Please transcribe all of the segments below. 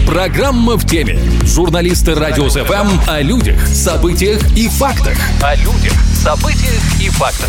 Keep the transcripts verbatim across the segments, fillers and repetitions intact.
Программа в теме. Журналисты Радио эф эм о людях, событиях и фактах. О людях, событиях и фактах.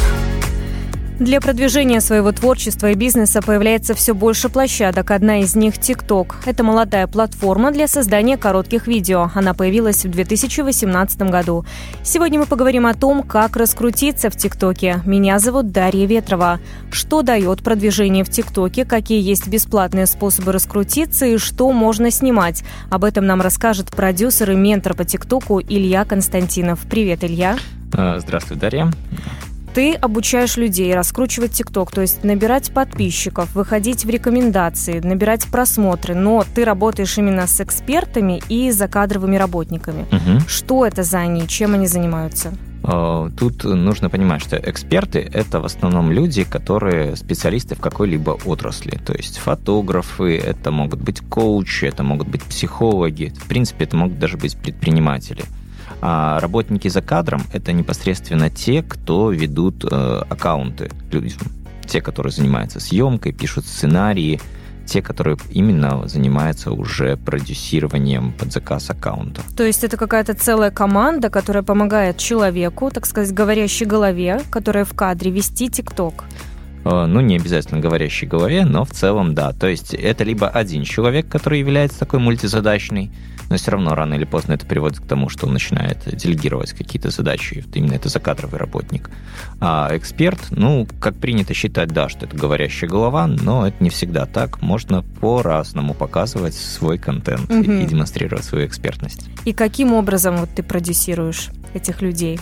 Для продвижения своего творчества и бизнеса появляется все больше площадок. Одна из них – TikTok. Это молодая платформа для создания коротких видео. Она появилась в две тысячи восемнадцатом году. Сегодня мы поговорим о том, как раскрутиться в ТикТоке. Меня зовут Дарья Ветрова. Что дает продвижение в ТикТоке, какие есть бесплатные способы раскрутиться и что можно снимать? Об этом нам расскажет продюсер и ментор по ТикТоку Илья Константинов. Привет, Илья. Здравствуй, Дарья. Ты обучаешь людей раскручивать ТикТок, то есть набирать подписчиков, выходить в рекомендации, набирать просмотры, но ты работаешь именно с экспертами и закадровыми работниками. Угу. Что это за они, чем они занимаются? Тут нужно понимать, что эксперты – это в основном люди, которые специалисты в какой-либо отрасли. То есть фотографы, это могут быть коучи, это могут быть психологи, в принципе, это могут даже быть предприниматели. А работники за кадром – это непосредственно те, кто ведут э, аккаунты людям. Те, которые занимаются съемкой, пишут сценарии, те, которые именно занимаются уже продюсированием под заказ аккаунта. То есть это какая-то целая команда, которая помогает человеку, так сказать, говорящей голове, которая в кадре, вести ТикТок? Ну, не обязательно говорящей голове, но в целом, да. То есть это либо один человек, который является такой мультизадачный, но все равно рано или поздно это приводит к тому, что он начинает делегировать какие-то задачи. Именно это закадровый работник. А эксперт, ну, как принято считать, да, что это говорящая голова, но это не всегда так. Можно по-разному показывать свой контент угу. и демонстрировать свою экспертность. И каким образом вот ты продюсируешь этих людей?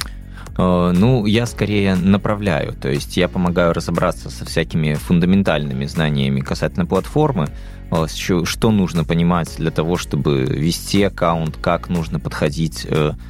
Ну, я скорее направляю, то есть я помогаю разобраться со всякими фундаментальными знаниями касательно платформы, что нужно понимать для того, чтобы вести аккаунт, как нужно подходить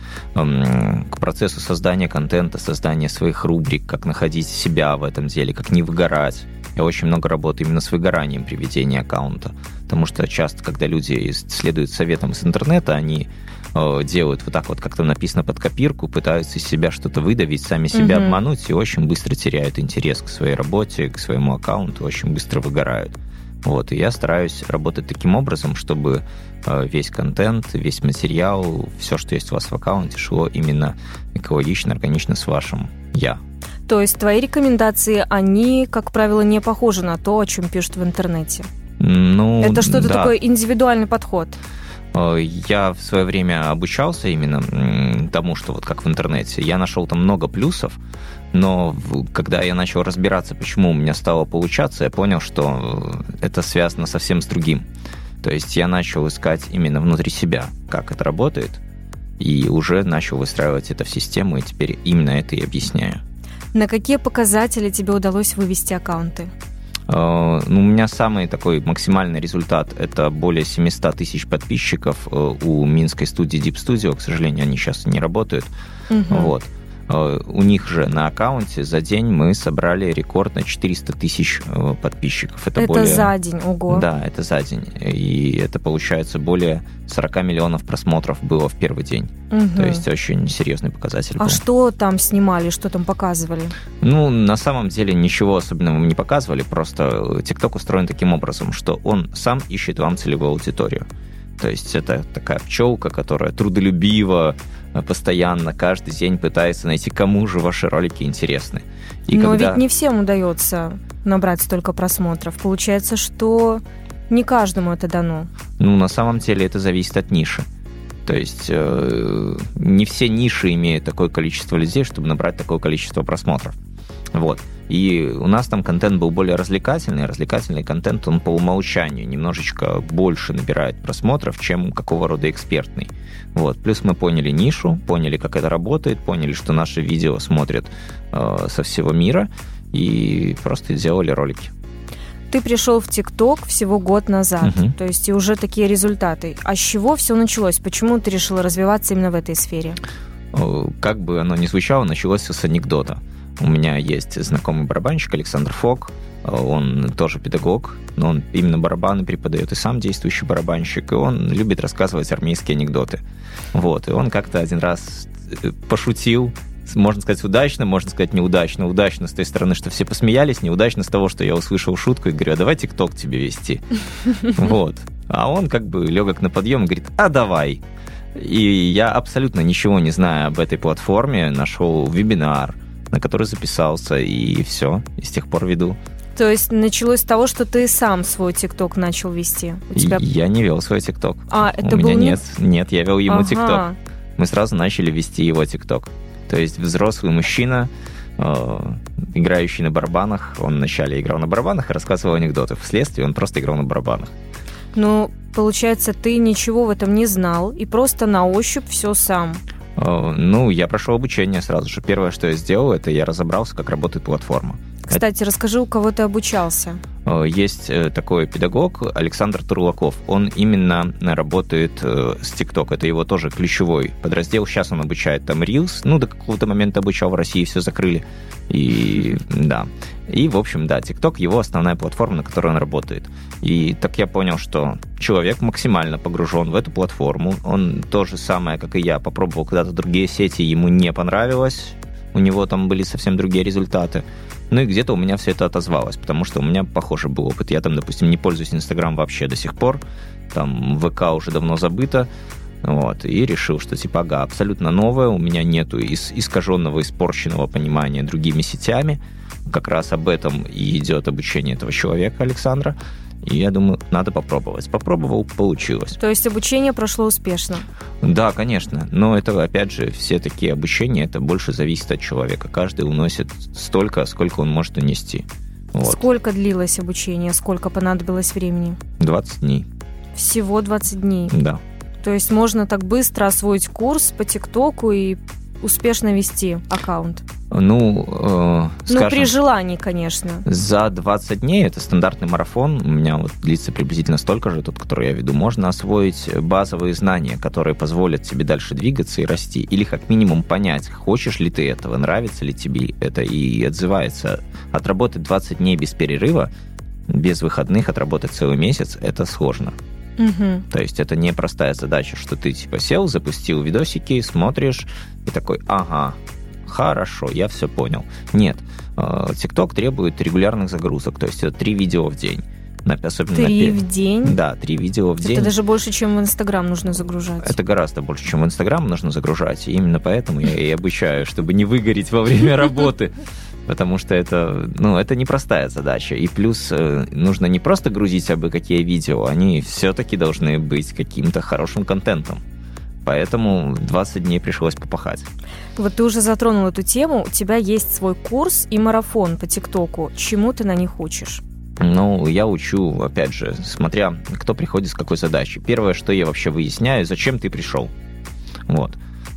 к процессу создания контента, создания своих рубрик, как находить себя в этом деле, как не выгорать. Я очень много работаю именно с выгоранием при ведении аккаунта, потому что часто, когда люди следуют советам из интернета, они делают вот так вот, как там написано под копирку, пытаются из себя что-то выдавить, сами себя mm-hmm. обмануть и очень быстро теряют интерес к своей работе, к своему аккаунту, очень быстро выгорают. Вот, и я стараюсь работать таким образом, чтобы весь контент, весь материал, все, что есть у вас в аккаунте, шло именно экологично, органично с вашим «я». То есть твои рекомендации, они, как правило, не похожи на то, о чем пишут в интернете? Ну, это что-то да. такой индивидуальный подход? Я в свое время обучался именно тому, что вот как в интернете. Я нашел там много плюсов, но когда я начал разбираться, почему у меня стало получаться, я понял, что это связано совсем с другим. То есть я начал искать именно внутри себя, как это работает, и уже начал выстраивать это в систему, и теперь именно это и объясняю. На какие показатели тебе удалось вывести аккаунты? Uh, ну, у меня самый такой максимальный результат – это более семьсот тысяч подписчиков uh, у минской студии Deep Studio. К сожалению, они сейчас не работают. Uh-huh. Вот. Uh, у них же на аккаунте за день мы собрали рекорд на четыреста тысяч uh, подписчиков. Это, это более... за день, ого. Да, это за день. И это, получается, более сорок миллионов просмотров было в первый день. Uh-huh. То есть очень серьезный показатель. А был. что там снимали, что там показывали? Ну, на самом деле ничего особенного мы не показывали, просто TikTok устроен таким образом, что он сам ищет вам целевую аудиторию. То есть это такая пчелка, которая трудолюбива, постоянно, каждый день пытается найти, кому же ваши ролики интересны. И Но когда... ведь не всем удается набрать столько просмотров. Получается, что не каждому это дано. Ну, на самом деле это зависит от ниши. То есть э, не все ниши имеют такое количество людей, чтобы набрать такое количество просмотров. Вот. И у нас там контент был более развлекательный. Развлекательный контент, он по умолчанию немножечко больше набирает просмотров, чем какого рода экспертный. Вот. Плюс мы поняли нишу, поняли, как это работает, поняли, что наши видео смотрят э, со всего мира, и просто делали ролики. Ты пришел в ТикТок всего год назад, uh-huh. то есть и уже такие результаты. А с чего все началось? Почему ты решил развиваться именно в этой сфере? Как бы оно ни звучало, началось все с анекдота. У меня есть знакомый барабанщик Александр Фок, он тоже педагог, но он именно барабаны преподает и сам действующий барабанщик, и он любит рассказывать армейские анекдоты. Вот, и он как-то один раз пошутил, можно сказать, удачно, можно сказать, неудачно. Удачно с той стороны, что все посмеялись, неудачно с того, что я услышал шутку и говорю, а давай ТикТок тебе вести. Вот. А он как бы легок на подъем и говорит, а давай. И я абсолютно ничего не знаю об этой платформе, нашел вебинар, на который записался, и все, и с тех пор веду. То есть началось с того, что ты сам свой ТикТок начал вести? У тебя... Я не вел свой ТикТок. А, это У был меня не... нет, нет, я вел ему ага. ТикТок. Мы сразу начали вести его ТикТок. То есть взрослый мужчина, э, играющий на барабанах, он вначале играл на барабанах и рассказывал анекдоты. Вследствие он просто играл на барабанах. Ну, получается, ты ничего в этом не знал и просто на ощупь все сам. Э, ну, я прошел обучение сразу же. Первое, что я сделал, это я разобрался, как работает платформа. Кстати, это... расскажи, у кого ты обучался. Есть такой педагог Александр Турлаков. Он именно работает с ТикТок. Это его тоже ключевой подраздел. Сейчас он обучает там Reels. Ну, до какого-то момента обучал, в России все закрыли. И да. И, в общем, да, ТикТок его основная платформа, на которой он работает. И так я понял, что человек максимально погружен в эту платформу. Он то же самое, как и я, попробовал когда-то другие сети, ему не понравилось. У него там были совсем другие результаты. Ну и где-то у меня все это отозвалось, потому что у меня похожий был опыт. Я там, допустим, не пользуюсь Инстаграм вообще до сих пор, там ВК уже давно забыто, вот, и решил, что типа, ага, абсолютно новое, у меня нету ис- искаженного, испорченного понимания другими сетями. Как раз об этом и идет обучение этого человека, Александра. И я думаю, надо попробовать. Попробовал, получилось. То есть обучение прошло успешно? Да, конечно. Но это, опять же, все такие обучения, это больше зависит от человека. Каждый уносит столько, сколько он может унести. Вот. Сколько длилось обучение? Сколько понадобилось времени? двадцать дней. Всего двадцать дней? Да. То есть можно так быстро освоить курс по ТикТоку и успешно вести аккаунт? Ну, э, скажем, ну, при желании, конечно. За двадцать дней, это стандартный марафон, у меня вот длится приблизительно столько же, тот, который я веду, можно освоить базовые знания, которые позволят тебе дальше двигаться и расти, или как минимум понять, хочешь ли ты этого, нравится ли тебе это и отзывается. Отработать двадцать дней без перерыва, без выходных, отработать целый месяц, это сложно. Угу. То есть это не простая задача, что ты типа сел, запустил видосики, смотришь и такой, ага, хорошо, я все понял. Нет, TikTok требует регулярных загрузок, то есть это три видео в день. Особенно три на... в день? Да, три видео в это день. Это даже больше, чем в Инстаграм нужно загружать. Это гораздо больше, чем в Инстаграм нужно загружать. И именно поэтому я и обучаю, чтобы не выгореть во время работы. Потому что это, ну, это непростая задача. И плюс э, нужно не просто грузить абы какие видео, они все-таки должны быть каким-то хорошим контентом. Поэтому двадцать дней пришлось попахать. Вот ты уже затронул эту тему. У тебя есть свой курс и марафон по ТикТоку. Чему ты на них учишь? Ну, я учу, опять же, смотря кто приходит с какой задачей. Первое, что я вообще выясняю, зачем ты пришел. Вот.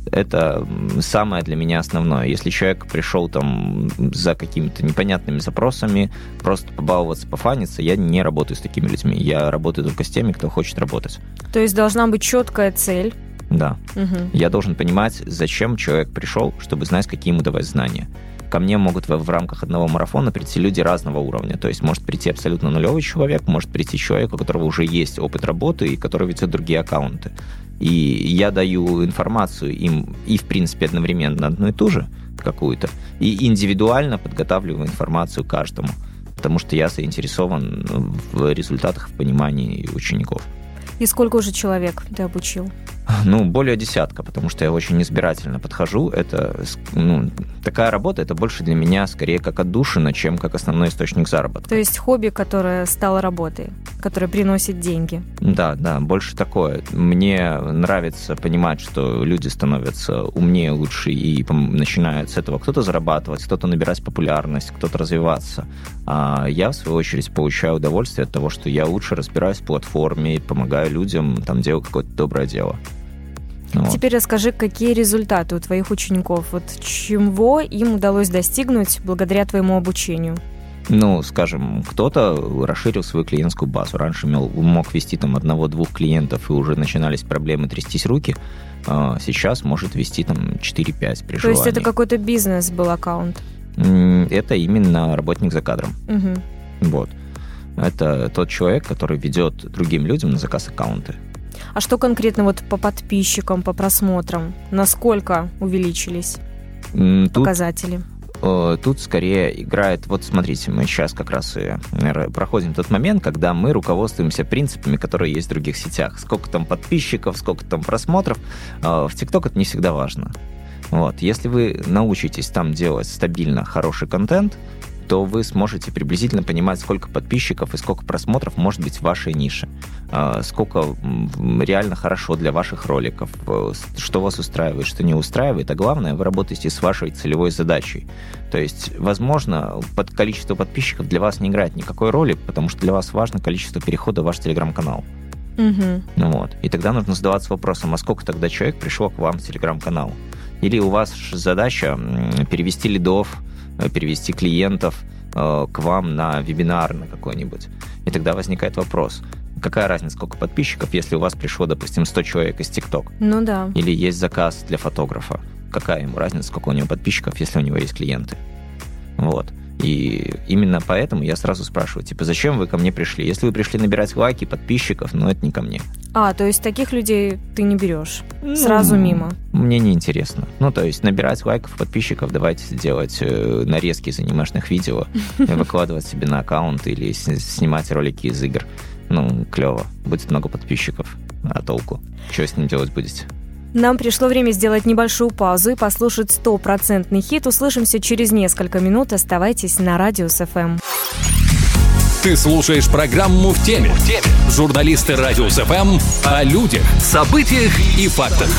Это самое для меня основное. Если человек пришел там за какими-то непонятными запросами, просто побаловаться, пофаниться, я не работаю с такими людьми. Я работаю только с теми, кто хочет работать. То есть должна быть четкая цель. Да. Угу. Я должен понимать, зачем человек пришел, чтобы знать, какие ему давать знания. Ко мне могут в, в рамках одного марафона прийти люди разного уровня. То есть может прийти абсолютно нулевый человек, может прийти человек, у которого уже есть опыт работы и который ведет другие аккаунты. И я даю информацию им и, в принципе, одновременно одну и ту же какую-то, и индивидуально подготавливаю информацию каждому, потому что я заинтересован в результатах, в понимании учеников. И сколько уже человек ты обучил? Ну, более десятка, потому что я очень избирательно подхожу. Это, ну, такая работа, это больше для меня скорее как отдушина, чем как основной источник заработка. То есть хобби, которое стало работой, которое приносит деньги. Да, да, больше такое. Мне нравится понимать, что люди становятся умнее, лучше и начинают с этого кто-то зарабатывать, кто-то набирать популярность, кто-то развиваться. А я, в свою очередь, получаю удовольствие от того, что я лучше разбираюсь в платформе, помогаю людям там делать какое-то доброе дело. Вот. Теперь расскажи, какие результаты у твоих учеников? Вот чего им удалось достигнуть благодаря твоему обучению? Ну, скажем, кто-то расширил свою клиентскую базу. Раньше мог вести там одного-двух клиентов, и уже начинались проблемы, трястись руки. А сейчас может вести там четыре-пять при желании. То есть это какой-то бизнес был аккаунт? Это именно работник за кадром. Угу. Вот. Это тот человек, который ведет другим людям на заказ аккаунты. А что конкретно вот по подписчикам, по просмотрам? Насколько увеличились Тут показатели? тут скорее играет... Вот смотрите, мы сейчас как раз и проходим тот момент, когда мы руководствуемся принципами, которые есть в других сетях. Сколько там подписчиков, сколько там просмотров. В ТикТок это не всегда важно. Вот. Если вы научитесь там делать стабильно хороший контент, то вы сможете приблизительно понимать, сколько подписчиков и сколько просмотров может быть в вашей нише, сколько реально хорошо для ваших роликов, что вас устраивает, что не устраивает, а главное, вы работаете с вашей целевой задачей. То есть, возможно, под количество подписчиков для вас не играет никакой роли, потому что для вас важно количество перехода в ваш телеграм-канал. Угу. Ну вот. И тогда нужно задаваться вопросом, а сколько тогда человек пришло к вам в телеграм-канал? Или у вас задача перевести лидов, перевести клиентов э, к вам на вебинар на какой-нибудь. И тогда возникает вопрос, какая разница, сколько подписчиков, если у вас пришло, допустим, сто человек из ТикТок? Ну да. Или есть заказ для фотографа. Какая ему разница, сколько у него подписчиков, если у него есть клиенты? Вот. И именно поэтому я сразу спрашиваю, типа, зачем вы ко мне пришли? Если вы пришли набирать лайки, подписчиков, ну, это не ко мне. А, то есть таких людей ты не берешь? Сразу ну, мимо? Мне не интересно. Ну, то есть набирать лайков, подписчиков, давайте делать э, нарезки из анимешных видео, выкладывать себе на аккаунт или снимать ролики из игр. Ну, клево. Будет много подписчиков. А толку? Что с ним делать будете? Нам пришло время сделать небольшую паузу и послушать стопроцентный хит. Услышимся через несколько минут. Оставайтесь на Радиус эф эм. Ты слушаешь программу «В теме». В теме. Журналисты Радиус эф эм о людях, событиях и фактах.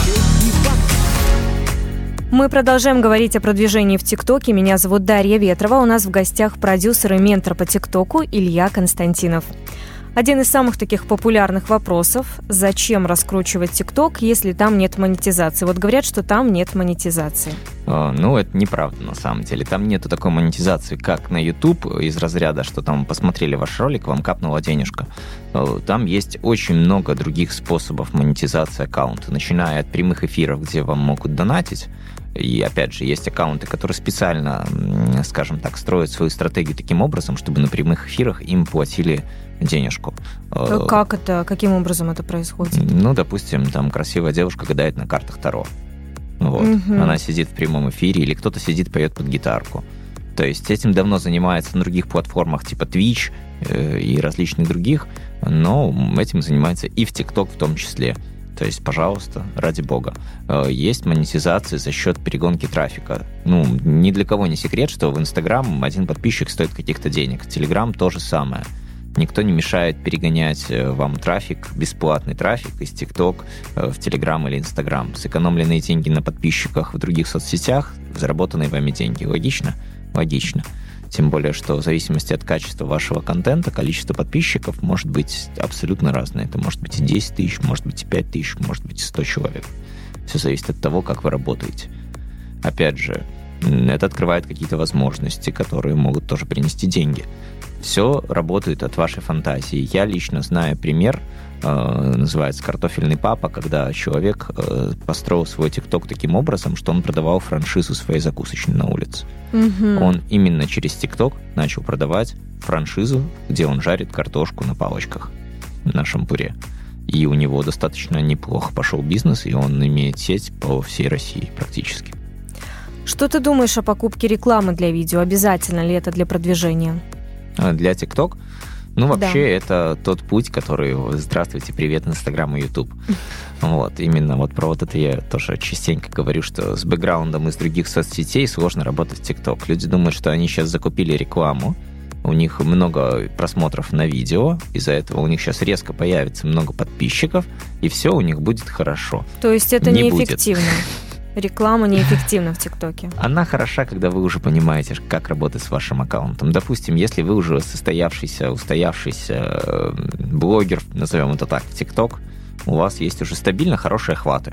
Мы продолжаем говорить о продвижении в ТикТоке. Меня зовут Дарья Ветрова. У нас в гостях продюсер и ментор по ТикТоку Илья Константинов. Один из самых таких популярных вопросов – зачем раскручивать ТикТок, если там нет монетизации? Вот говорят, что там нет монетизации. О, ну, это неправда на самом деле. Там нету такой монетизации, как на YouTube, из разряда, что там посмотрели ваш ролик, вам капнула денежка. Там есть очень много других способов монетизации аккаунта, начиная от прямых эфиров, где вам могут донатить. И, опять же, есть аккаунты, которые специально, скажем так, строят свою стратегию таким образом, чтобы на прямых эфирах им платили денежку. Как это? Каким образом это происходит? Ну, допустим, там красивая девушка гадает на картах Таро. Вот. Угу. Она сидит в прямом эфире, или кто-то сидит, поет под гитарку. То есть этим давно занимается на других платформах, типа Twitch э, и различных других, но этим занимается и в TikTok в том числе. То есть, пожалуйста, ради бога. Есть монетизация за счет перегонки трафика. Ну, ни для кого не секрет, что в Instagram один подписчик стоит каких-то денег. Telegram то же самое. Никто не мешает перегонять вам трафик, бесплатный трафик из TikTok в Telegram или Instagram. Сэкономленные деньги на подписчиках в других соцсетях, заработанные вами деньги. Логично? Логично. Тем более, что в зависимости от качества вашего контента, количество подписчиков может быть абсолютно разное. Это может быть и десять тысяч, может быть и пять тысяч, может быть и сто человек. Все зависит от того, как вы работаете. Опять же, это открывает какие-то возможности, которые могут тоже принести деньги. Все работает от вашей фантазии. Я лично знаю пример, э, называется «Картофельный папа», когда человек э, построил свой ТикТок таким образом, что он продавал франшизу своей закусочной на улице. Угу. Он именно через ТикТок начал продавать франшизу, где он жарит картошку на палочках на шампуре. И у него достаточно неплохо пошел бизнес, и он имеет сеть по всей России практически. Что ты думаешь о покупке рекламы для видео? Обязательно ли это для продвижения? Для TikTok? Ну, вообще, да. Это тот путь, который... Здравствуйте, привет, Инстаграм и Ютуб. Вот, именно вот про вот это я тоже частенько говорю, что с бэкграундом из других соцсетей сложно работать в TikTok. Люди думают, что они сейчас закупили рекламу, у них много просмотров на видео, из-за этого у них сейчас резко появится много подписчиков, и все у них будет хорошо. То есть это Не неэффективно? Реклама неэффективна в ТикТоке. Она хороша, когда вы уже понимаете, как работать с вашим аккаунтом. Допустим, если вы уже состоявшийся, устоявшийся блогер, назовем это так, в ТикТок, у вас есть уже стабильно хорошие охваты.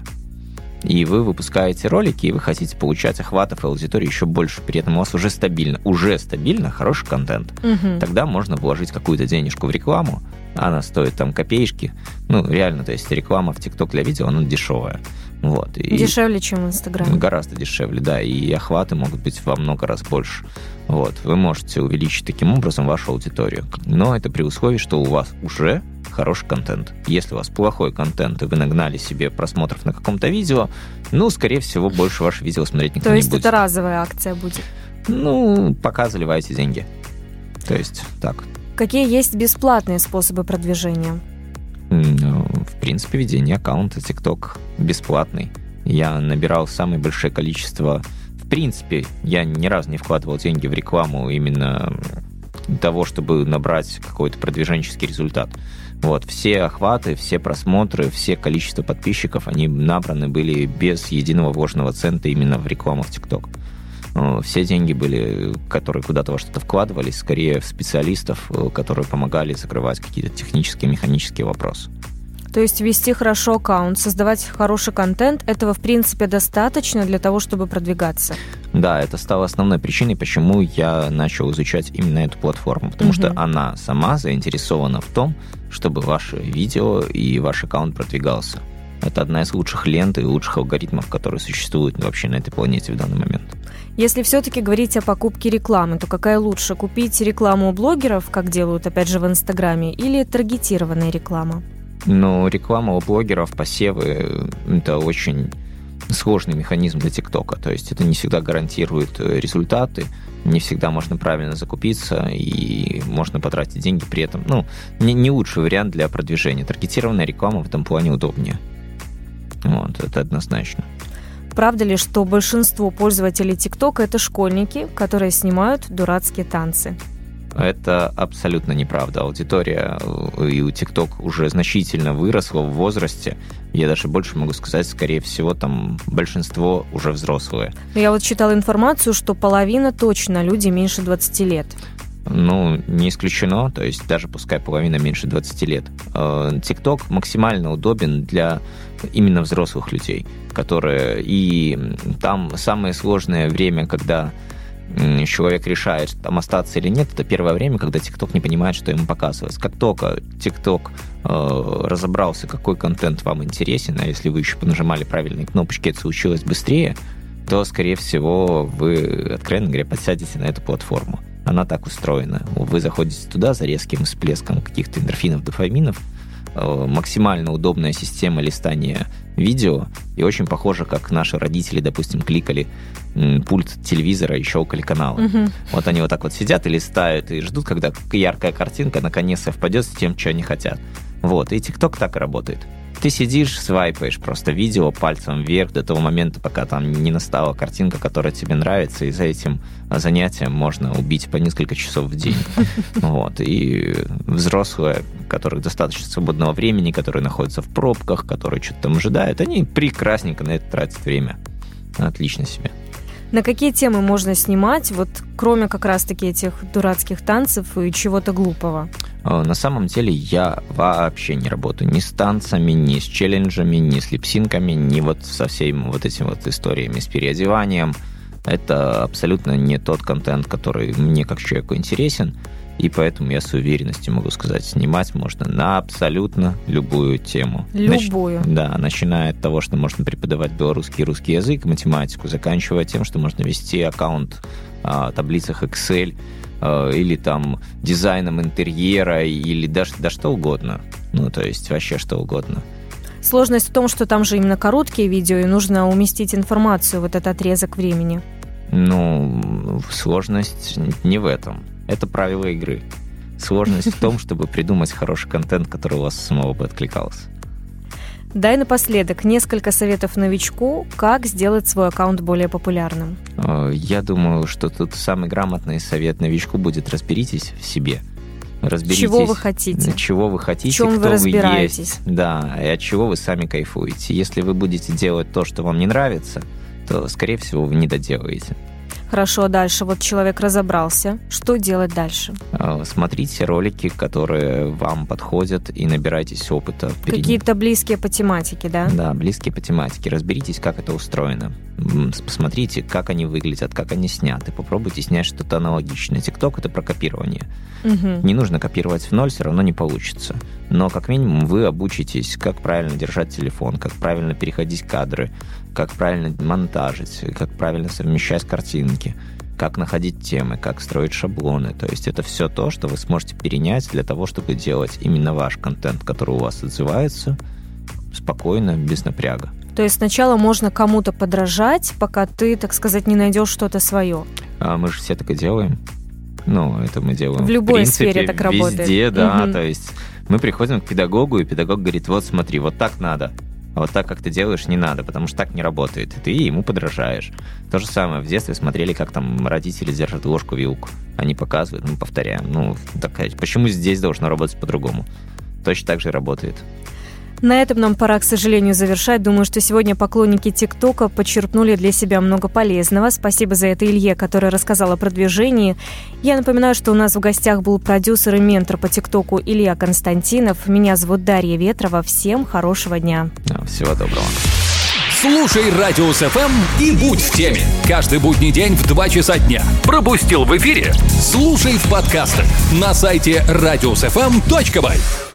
И вы выпускаете ролики, и вы хотите получать охватов и аудитории еще больше. При этом у вас уже стабильно, уже стабильно хороший контент. Угу. Тогда можно вложить какую-то денежку в рекламу. Она стоит там копеечки. Ну, реально, то есть реклама в ТикТок для видео, она дешевая. Вот. И дешевле, чем в Инстаграме. Гораздо дешевле, да. И охваты могут быть во много раз больше. Вот. Вы можете увеличить таким образом вашу аудиторию. Но это при условии, что у вас уже хороший контент. Если у вас плохой контент, и вы нагнали себе просмотров на каком-то видео, ну, скорее всего, больше ваше видео смотреть никто не будет. То есть это разовая акция будет? Ну, пока заливаете деньги. То есть так. Какие есть бесплатные способы продвижения? Ну, в принципе, ведение аккаунта TikTok бесплатный. Я набирал самое большое количество... В принципе, я ни разу не вкладывал деньги в рекламу именно того, чтобы набрать какой-то продвиженческий результат. Вот, все охваты, все просмотры, все количество подписчиков, они набраны были без единого вложенного цента именно в рекламу в TikTok. Все деньги были, которые куда-то во что-то вкладывались, скорее в специалистов, которые помогали закрывать какие-то технические, механические вопросы. То есть вести хорошо аккаунт, создавать хороший контент, этого, в принципе, достаточно для того, чтобы продвигаться? Да, это стало основной причиной, почему я начал изучать именно эту платформу, потому угу. что она сама заинтересована в том, чтобы ваше видео и ваш аккаунт продвигался. Это одна из лучших лент и лучших алгоритмов, которые существуют вообще на этой планете в данный момент. Если все-таки говорить о покупке рекламы, то какая лучше? Купить рекламу у блогеров, как делают, опять же, в Инстаграме, или таргетированная реклама? Ну, реклама у блогеров, посевы – это очень сложный механизм для ТикТока. То есть это не всегда гарантирует результаты, не всегда можно правильно закупиться и можно потратить деньги при этом. Ну, не, не лучший вариант для продвижения. Таргетированная реклама в этом плане удобнее. Вот, это однозначно. Правда ли, что большинство пользователей ТикТока – это школьники, которые снимают дурацкие танцы? Это абсолютно неправда. Аудитория и у TikTok уже значительно выросла в возрасте. Я даже больше могу сказать, скорее всего, там большинство уже взрослые. Я вот читала информацию, что половина точно люди меньше двадцати лет. Ну, не исключено, то есть даже пускай половина меньше двадцати лет. TikTok максимально удобен для именно взрослых людей, которые... И там самое сложное время, когда человек решает, там остаться или нет, это первое время, когда TikTok не понимает, что ему показывать. Как только TikTok э, разобрался, какой контент вам интересен, а если вы еще понажимали правильные кнопочки, это случилось быстрее, то, скорее всего, вы, откровенно говоря, подсядете на эту платформу. Она так устроена. Вы заходите туда за резким всплеском каких-то эндорфинов, дофаминов, э, максимально удобная система листания видео, и очень похоже, как наши родители, допустим, кликали м, пульт телевизора и щелкали каналы. Uh-huh. Вот они вот так вот сидят и листают, и ждут, когда яркая картинка наконец совпадет с тем, что они хотят. Вот, и TikTok так и работает. Ты сидишь, свайпаешь просто видео пальцем вверх до того момента, пока там не настала картинка, которая тебе нравится, и за этим занятием можно убить по несколько часов в день. Вот. И взрослые, у которых достаточно свободного времени, которые находятся в пробках, которые что-то там ожидают, они прекрасненько на это тратят время. Отлично себе. На какие темы можно снимать, вот кроме как раз-таки этих дурацких танцев и чего-то глупого? На самом деле я вообще не работаю ни с танцами, ни с челленджами, ни с липсинками, ни вот со всеми вот этими вот историями с переодеванием. Это абсолютно не тот контент, который мне как человеку интересен, и поэтому я с уверенностью могу сказать, снимать можно на абсолютно любую тему. Любую? Нач... Да, начиная от того, что можно преподавать белорусский и русский язык, математику, заканчивая тем, что можно вести аккаунт в таблицах Excel, или там дизайном интерьера, или даже да что угодно. Ну, то есть вообще что угодно. Сложность в том, что там же именно короткие видео, и нужно уместить информацию в этот отрезок времени. Ну, сложность не в этом. Это правило игры. Сложность в том, чтобы придумать хороший контент, который у вас самого бы откликался. Дай напоследок несколько советов новичку, как сделать свой аккаунт более популярным. Я думаю, что тут самый грамотный совет новичку будет: разберитесь в себе. Разберитесь, чего вы хотите. Чего вы хотите, в чем кто вы разбираетесь. Вы есть. Да, и от чего вы сами кайфуете. Если вы будете делать то, что вам не нравится, то, скорее всего, вы не доделаете. Хорошо, дальше. Вот человек разобрался. Что делать дальше? Смотрите ролики, которые вам подходят, и набирайтесь опыта. Какие-то близкие по тематике, да? Да, близкие по тематике. Разберитесь, как это устроено. Посмотрите, как они выглядят, как они сняты. Попробуйте снять что-то аналогичное. TikTok — это про копирование. Угу. Не нужно копировать в ноль, все равно не получится. Но как минимум вы обучитесь, как правильно держать телефон, как правильно переходить кадры, как правильно монтажить, как правильно совмещать картинки, как находить темы, как строить шаблоны. То есть это все то, что вы сможете перенять для того, чтобы делать именно ваш контент, который у вас отзывается, спокойно, без напряга. То есть сначала можно кому-то подражать, пока ты, так сказать, не найдешь что-то свое. А мы же все так и делаем. Ну, это мы делаем в любой в принципе, сфере так работает. Везде, да. Угу. То есть мы приходим к педагогу, и педагог говорит, вот смотри, вот так надо. А вот так, как ты делаешь, не надо, потому что так не работает. И ты ему подражаешь. То же самое. В детстве смотрели, как там родители держат ложку-вилку. Они показывают, мы повторяем. Ну, так, почему здесь должно работать по-другому? Точно так же и работает. На этом нам пора, к сожалению, завершать. Думаю, что сегодня поклонники ТикТока подчерпнули для себя много полезного. Спасибо за это Илье, который рассказал о продвижении. Я напоминаю, что у нас в гостях был продюсер и ментор по ТикТоку Илья Константинов. Меня зовут Дарья Ветрова. Всем хорошего дня. Всего доброго. Слушай Радиус эф эм и будь в теме. Каждый будний день в два часа дня. Пропустил в эфире? Слушай в подкастах на сайте радиус эф эм точка бай.